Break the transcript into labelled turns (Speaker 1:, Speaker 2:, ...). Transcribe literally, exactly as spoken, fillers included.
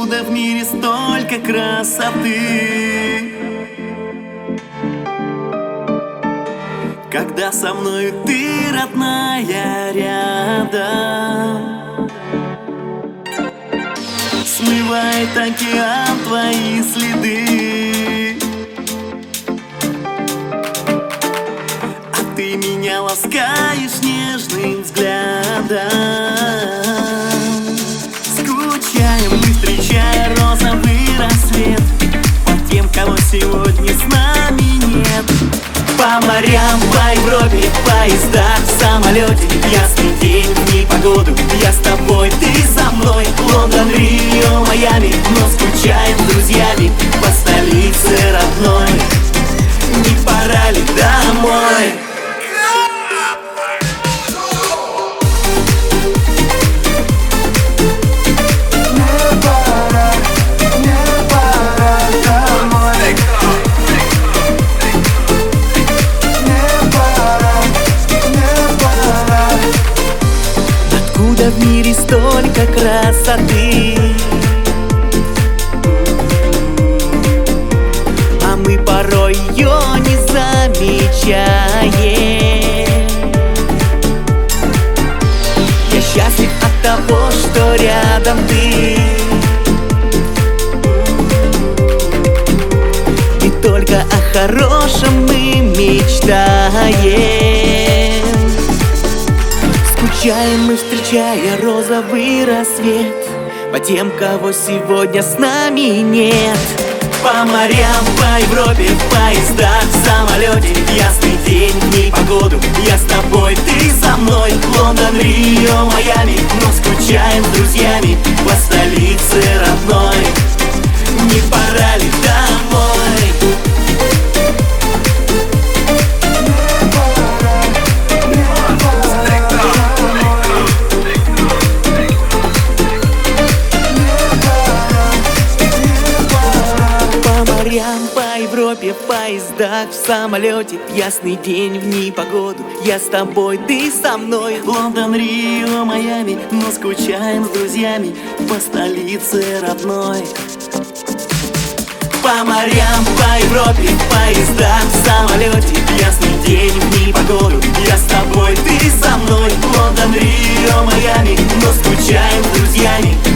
Speaker 1: Откуда в мире столько красоты? Когда со мной ты, родная, рядом, смывает океан твои следы. А ты меня ласкаешь нежным взглядом. Скучаем мы, встречая розовый рассвет, по тем, кого сегодня с нами нет. По морям, по Европе, в поездах, в самолете, ясный день, в непогоду, я с тобой, ты со мной. Лондон, Рио, Майами, но скучаем с друзьями по столице родной. Не пора ли домой? В мире столько красоты, а мы порой ее не замечаем. Я счастлив от того, что рядом ты, и только о хорошем мы мечтаем. Скучаем мы, встречая розовый рассвет, по тем, кого сегодня с нами нет. По морям, по Европе, в поездах, в самолете, ясный день, в непогоду, я с тобой, ты со мной. Лондон, Рио, Майами, но скучаем с друзьями по столице родной. Не пора ли домой? По Европе, в поездах, в самолете, ясный день, в непогоду, я с тобой, ты со мной. Лондон, Рио, Майами, но скучаем с друзьями по столице родной. По морям, по Европе, в поездах, в самолете, ясный день, в непогоду, я с тобой, ты со мной. Лондон, Рио, Майами, но скучаем с друзьями